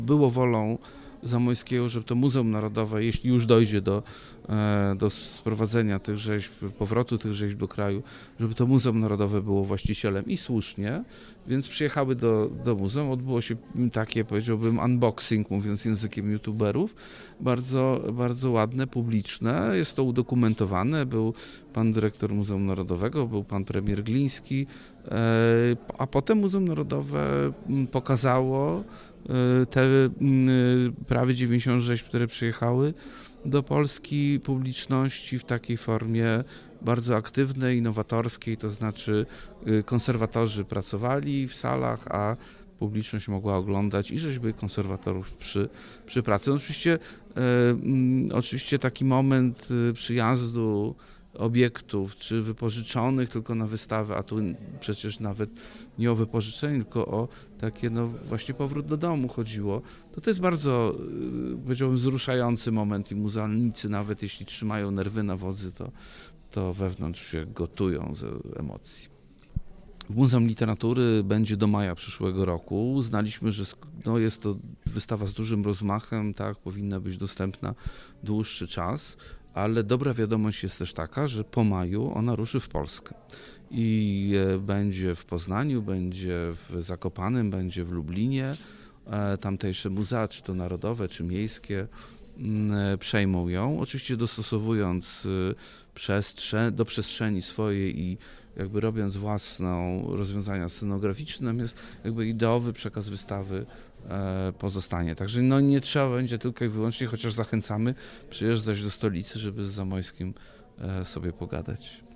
Było wolą Zamoyskiego, żeby to Muzeum Narodowe, jeśli już dojdzie do sprowadzenia tych rzeźb, powrotu tych rzeźb do kraju, żeby to Muzeum Narodowe było właścicielem i słusznie, więc przyjechały do muzeum, odbyło się takie, powiedziałbym, unboxing, mówiąc językiem youtuberów, bardzo, bardzo ładne, publiczne, jest to udokumentowane, był pan dyrektor Muzeum Narodowego, był pan premier Gliński, a potem Muzeum Narodowe pokazało te prawie 90 rzeźb, które przyjechały do Polski publiczności w takiej formie bardzo aktywnej, innowatorskiej, to znaczy konserwatorzy pracowali w salach, a publiczność mogła oglądać i rzeźby konserwatorów przy pracy. No oczywiście taki moment przyjazdu obiektów, czy wypożyczonych tylko na wystawę, a tu przecież nawet nie o wypożyczenie, tylko o takie, no właśnie powrót do domu chodziło. To jest bardzo, powiedziałbym, wzruszający moment i muzealnicy, nawet jeśli trzymają nerwy na wodzy, to wewnątrz się gotują z emocji. W Muzeum Literatury będzie do maja przyszłego roku. Uznaliśmy, że jest to wystawa z dużym rozmachem, tak, powinna być dostępna dłuższy czas, ale dobra wiadomość jest też taka, że po maju ona ruszy w Polskę i będzie w Poznaniu, będzie w Zakopanem, będzie w Lublinie. Tamtejsze muzea, czy to narodowe, czy miejskie, przejmą ją, oczywiście dostosowując do przestrzeni swojej i jakby robiąc własną rozwiązania scenograficzne, natomiast jakby ideowy przekaz wystawy pozostanie. Także nie trzeba będzie tylko i wyłącznie, chociaż zachęcamy, przyjeżdżać do stolicy, żeby z Zamoyskim sobie pogadać.